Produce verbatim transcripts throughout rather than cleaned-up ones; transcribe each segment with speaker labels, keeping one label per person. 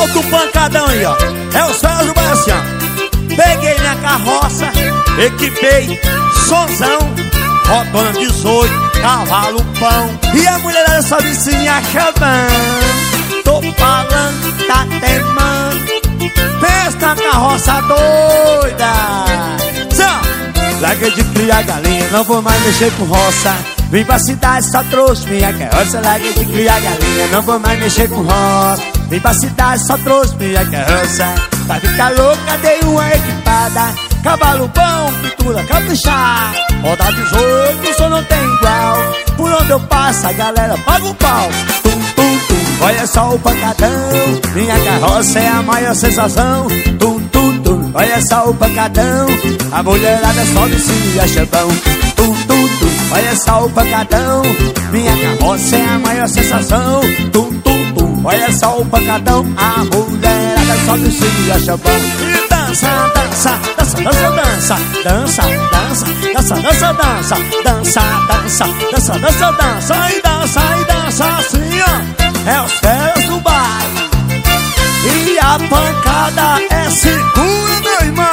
Speaker 1: outro pancadão aí, ó. É os fãs do Bacião. Peguei minha carroça, equipei, sonzão, rodando dezoito, cavalo pão. E a mulherada só disse me acabando. Tô falando, tá temando. Pensa na carroça doida. Zão, larguei de criar galinha, não vou mais mexer com roça. Vim pra cidade, só trouxe minha carroça. Larguei de criar galinha, não vou mais mexer com roça. Vim pra cidade, só trouxe minha carroça. Pra ficar louca, dei uma equipada. Cavalo bom, pintura caprichar. Roda dezoito, o som não tem igual. Por onde eu passo, a galera paga o pau. Tum, tum, tum, olha só o pancadão. Minha carroça é a maior sensação. Tum, tum, tum, olha só o pancadão. A mulherada sobe se acha bom. Tum, tum, tum, olha só o pancadão. Minha carroça é a maior sensação. Tum, tum, tum, olha só o pancadão. A mulherada sobe se acha bom. E dança, dança, dança, dança, dança. Dança, dança, dança, dança, dança. Dança, dança, dança, dança, dança. E dança, e dança assim, ó. É os feras do baile. E a pancada é segura, meu irmão.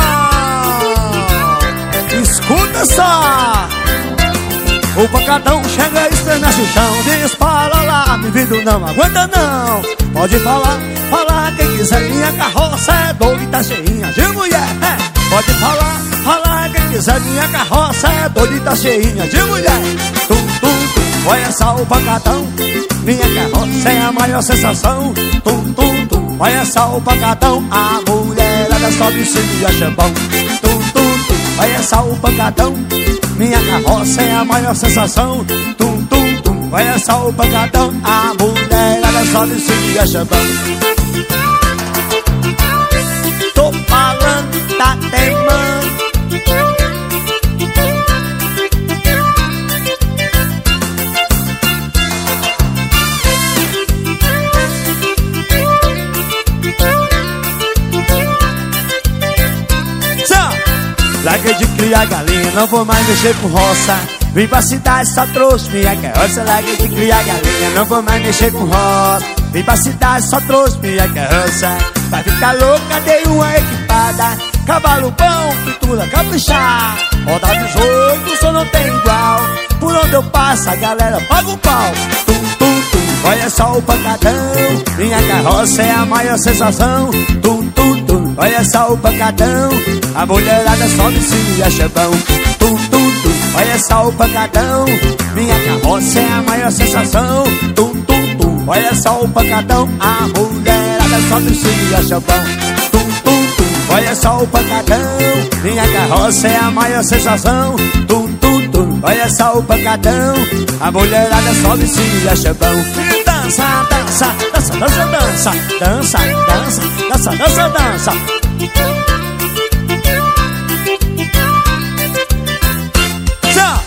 Speaker 1: Escuta só. O pancadão chega e estremece o chão. Dispara lá, me vindo não aguenta não. Pode falar, falar quem quiser. Minha carroça é doida e tá cheinha de mulher. É. Pode falar, falar quem quiser. Minha carroça é doida e tá cheinha de mulher. Tum, tum, tum, olha só o pancadão. Minha carroça é a maior sensação. Tum, tum, tum, olha só o pancadão. A mulherada sobe e se acha bom. Tum, tum, tum, olha só o pancadão. Minha carroça é a maior sensação. Tum, tum, tum, olha só o pancadão. A mulherada sobe e se acha bom. Tô falando, tá temando. Larguei de criar galinha, não vou mais mexer com roça. Vim pra cidade, só trouxe minha carroça. Larguei de criar galinha, não vou mais mexer com roça. Vim pra cidade, só trouxe minha carroça. Pra ficar louca, dei uma equipada. Cavalo bom, pintura caprichar. Roda dezoito, o som não tem igual. Por onde eu passo, a galera paga o pau. Tum, tum, tum, olha só o pancadão. Minha carroça é a maior sensação. Tum, tum, tum, olha só o pancadão. A mulherada sobe se acha bom. Tum, tum, tum, olha só o pancadão. Minha carroça é a maior sensação. Tum, tum, tum, olha só o pancadão. A mulherada sobe se acha bom. Tum, tum, tum, olha só o pancadão. Minha carroça é a maior sensação. Tum, tum, tum, olha só o pancadão. A mulherada sobe se acha bom. E dança, dança, dança, dança, dança. Dança, dança, dança, dança, dança. Tchau.